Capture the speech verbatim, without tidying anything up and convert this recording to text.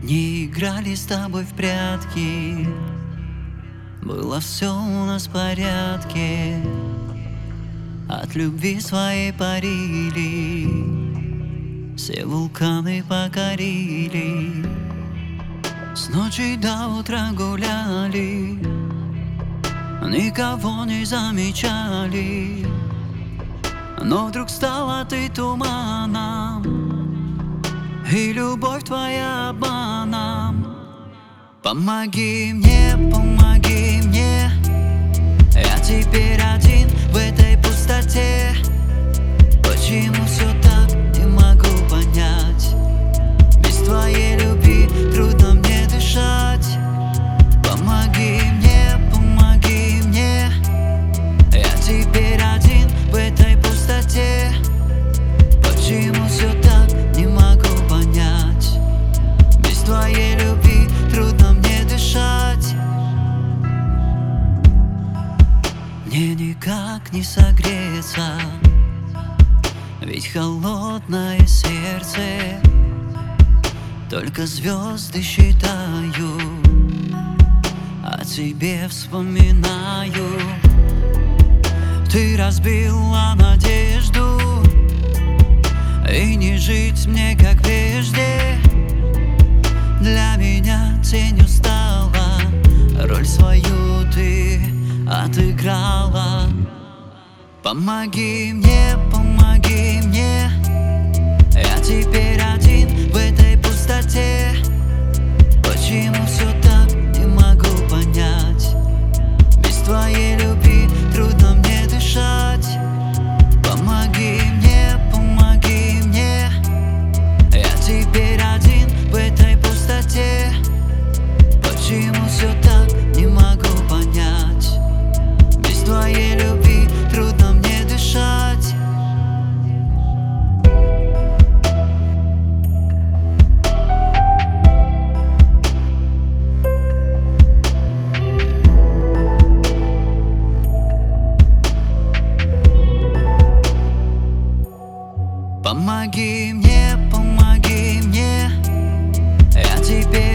Не играли с тобой в прятки, было все у нас в порядке. От любви своей парили, все вулканы покорили. С ночи до утра гуляли, никого не замечали. Но вдруг стала ты туманом, и любовь твоя обманом. Помоги мне, помоги мне, я теперь один в этой пустоте. Почему все так, не могу понять. Без твоей любви трудно мне дышать. Помоги мне, помоги мне, я теперь один в этой пустоте. Почему все так, не могу понять. Без твоей любви трудно мне дышать. Мне никак не согреться, ведь холодное сердце. Только звезды считаю, о тебе вспоминаю. Ты разбила надежду, и не жить мне как прежде. Для меня тенью стала, роль свою ты отыграла. Помоги мне, помоги мне, я теперь один в этой пустоте. Почему все так, не могу понять. Без твоей любви трудно мне дышать. Помоги мне, помоги мне, я теперь один в этой пустоте. Почему все так, не могу понять. Без твоей любви трудно мне дышать. Помоги мне, помоги мне, я теперь